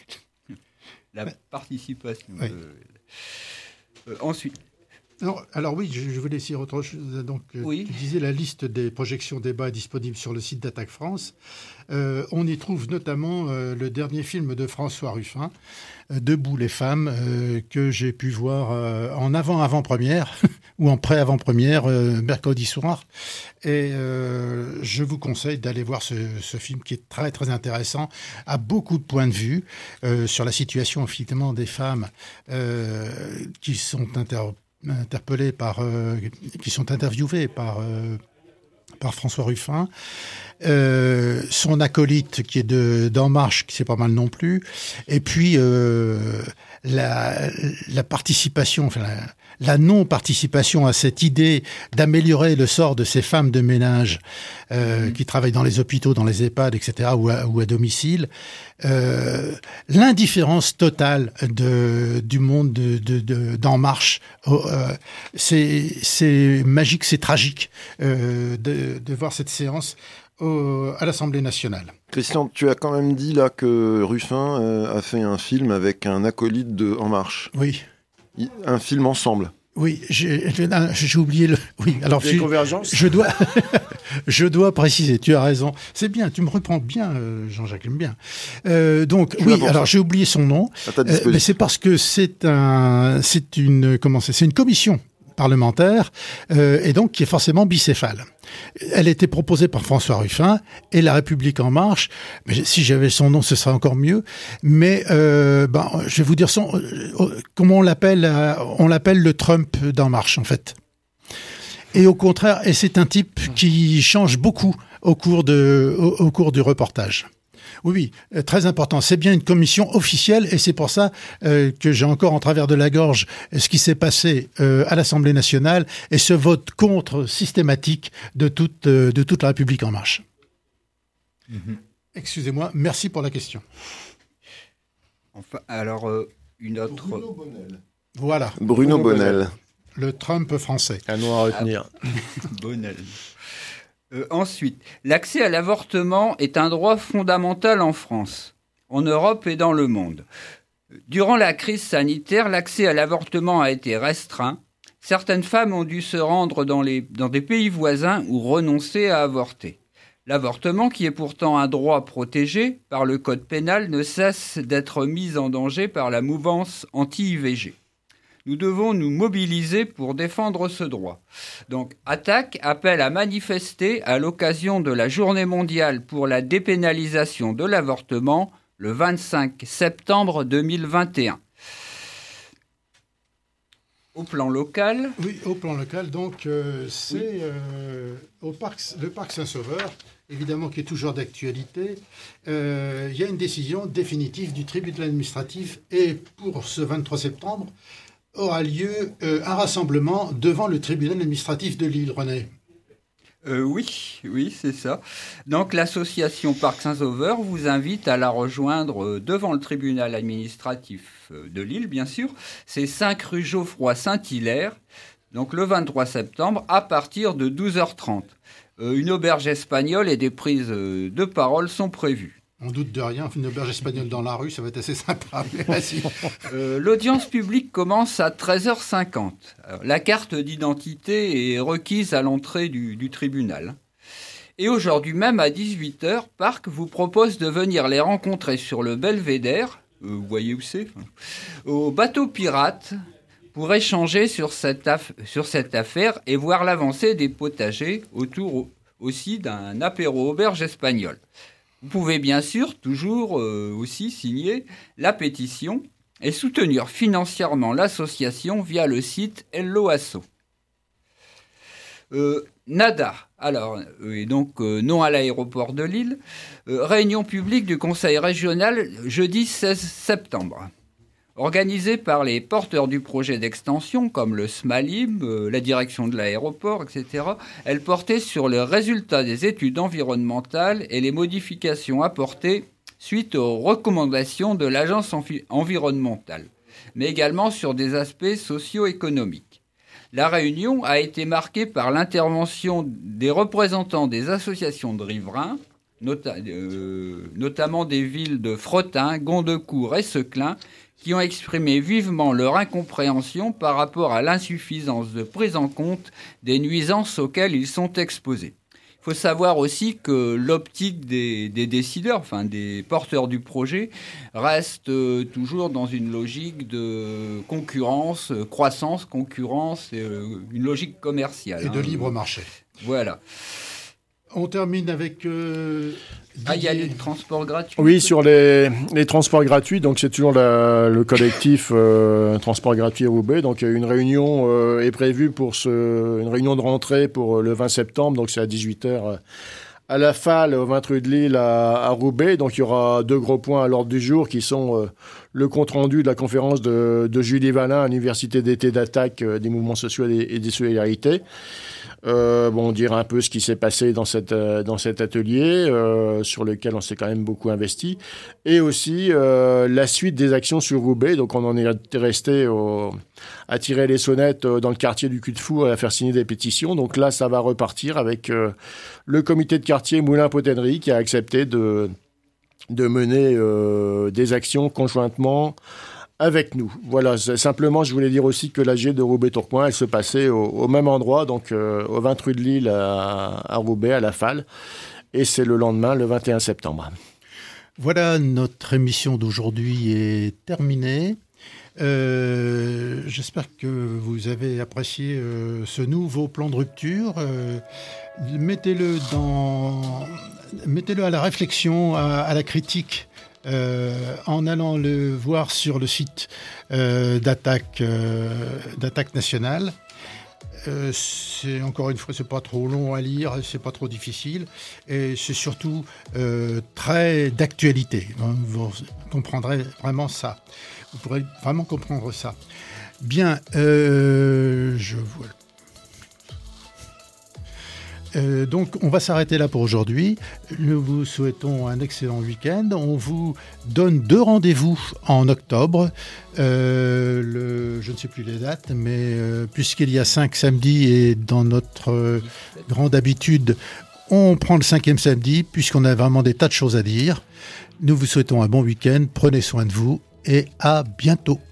Oui. Ensuite. Non, alors oui, je voulais dire autre chose. Donc, oui. Tu disais la liste des projections débats est disponible sur le site d'Attaque France. On y trouve notamment le dernier film de François Ruffin, Debout les femmes, que j'ai pu voir en avant-première ou en pré-avant-première mercredi soir. Et je vous conseille d'aller voir ce film qui est très très intéressant, à beaucoup de points de vue sur la situation effectivement des femmes qui sont interpellées qui sont interviewées par François Ruffin, son acolyte qui est d'En Marche, qui c'est pas mal non plus, et puis la participation, enfin la non-participation à cette idée d'améliorer le sort de ces femmes de ménage qui travaillent dans les hôpitaux, dans les EHPAD, etc., ou à domicile, l'indifférence totale du monde d'En Marche, c'est magique, c'est tragique de voir cette séance à l'Assemblée nationale. Christian, tu as quand même dit là que Ruffin a fait un film avec un acolyte de En Marche. Oui. Un film ensemble. Oui, j'ai oublié le. Oui, alors des convergences. Je dois préciser. Tu as raison. C'est bien. Tu me reprends bien, Jean-Jacques. J'aime bien. Donc oui. Alors j'ai oublié son nom. Mais c'est parce que c'est une commission parlementaire et donc qui est forcément bicéphale. Elle était proposée par François Ruffin et La République En Marche. Mais si j'avais son nom, ce serait encore mieux. Mais je vais vous dire comment on l'appelle. On l'appelle le Trump d'En Marche, en fait. Et au contraire, et c'est un type qui change beaucoup au cours du reportage. Oui, très important. C'est bien une commission officielle et c'est pour ça que j'ai encore en travers de la gorge ce qui s'est passé à l'Assemblée nationale et ce vote contre systématique de toute la République En Marche. Mm-hmm. Excusez-moi, merci pour la question. Enfin, alors, une autre... Bruno Bonnel. Voilà. Bruno Bonnel. Le Trump français. Un nom à retenir. Bonnel. Ensuite, l'accès à l'avortement est un droit fondamental en France, en Europe et dans le monde. Durant la crise sanitaire, l'accès à l'avortement a été restreint. Certaines femmes ont dû se rendre dans des pays voisins ou renoncer à avorter. L'avortement, qui est pourtant un droit protégé par le code pénal, ne cesse d'être mis en danger par la mouvance anti-IVG. Nous devons nous mobiliser pour défendre ce droit. Donc, Attaque appelle à manifester à l'occasion de la Journée mondiale pour la dépénalisation de l'avortement le 25 septembre 2021. Au plan local. Oui, au plan local. Donc, c'est le parc Saint-Sauveur, évidemment, qui est toujours d'actualité. Il y a une décision définitive du tribunal administratif et pour ce 23 septembre, aura lieu un rassemblement devant le tribunal administratif de Lille, René. Oui, c'est ça. Donc l'association Parc Saint-Sauveur vous invite à la rejoindre devant le tribunal administratif de Lille, bien sûr. C'est 5 rue Geoffroy-Saint-Hilaire, donc le 23 septembre, à partir de 12h30. Une auberge espagnole et des prises de parole sont prévues. On doute de rien, une auberge espagnole dans la rue, ça va être assez sympa. Mais vas-y. L'audience publique commence à 13h50. Alors, la carte d'identité est requise à l'entrée du tribunal. Et aujourd'hui même, à 18h, Parc vous propose de venir les rencontrer sur le Belvédère, vous voyez où c'est, au bateau pirate, pour échanger sur cette affaire et voir l'avancée des potagers autour aussi d'un apéro auberge espagnol. Vous pouvez bien sûr toujours aussi signer la pétition et soutenir financièrement l'association via le site Hello Asso. Nada, alors, et donc non à l'aéroport de Lille, réunion publique du conseil régional jeudi 16 septembre. Organisée par les porteurs du projet d'extension, comme le SMALIM, la direction de l'aéroport, etc., elle portait sur les résultats des études environnementales et les modifications apportées suite aux recommandations de l'agence environnementale, mais également sur des aspects socio-économiques. La réunion a été marquée par l'intervention des représentants des associations de riverains, notamment des villes de Frettin, Gondecourt et Seclin, qui ont exprimé vivement leur incompréhension par rapport à l'insuffisance de prise en compte des nuisances auxquelles ils sont exposés. Il faut savoir aussi que l'optique des décideurs, enfin des porteurs du projet, reste toujours dans une logique de concurrence, croissance, concurrence, une logique commerciale. Et de libre marché. Voilà. On termine avec... il y a les transports gratuits. Oui, sur les transports gratuits, donc c'est toujours le collectif Transport gratuit Roubaix. Donc une réunion est prévue une réunion de rentrée pour le 20 septembre, donc c'est à 18h à la FAL, au 20 rue de Lille à Roubaix. Donc il y aura 2 gros points à l'ordre du jour qui sont le compte-rendu de la conférence de Julie Valin à l'Université d'été d'attaque des mouvements sociaux et des solidarités. On dirait un peu ce qui s'est passé dans cet atelier, sur lequel on s'est quand même beaucoup investi, et aussi la suite des actions sur Roubaix. Donc on en est resté à tirer les sonnettes dans le quartier du Cul de Fou, à faire signer des pétitions. Donc là, ça va repartir avec le comité de quartier Moulins-Potennerie qui a accepté de mener des actions conjointement avec nous. Voilà, simplement, je voulais dire aussi que l'AG de Roubaix-Tourcoing, elle se passait au même endroit, donc au 20 rue de Lille à Roubaix, à la FAL, et c'est le lendemain, le 21 septembre. Voilà, notre émission d'aujourd'hui est terminée. J'espère que vous avez apprécié ce nouveau plan de rupture. Mettez-le à la réflexion, à la critique, en allant le voir sur le site d'Attaque Nationale. C'est encore une fois, c'est pas trop long à lire, c'est pas trop difficile, et c'est surtout très d'actualité. Vous comprendrez vraiment ça. Vous pourrez vraiment comprendre ça. Bien, je vois. Donc, on va s'arrêter là pour aujourd'hui. Nous vous souhaitons un excellent week-end. On vous donne 2 rendez-vous en octobre. Je ne sais plus les dates, mais puisqu'il y a 5 samedis et dans notre grande habitude, on prend le 5e samedi puisqu'on a vraiment des tas de choses à dire. Nous vous souhaitons un bon week-end. Prenez soin de vous et à bientôt.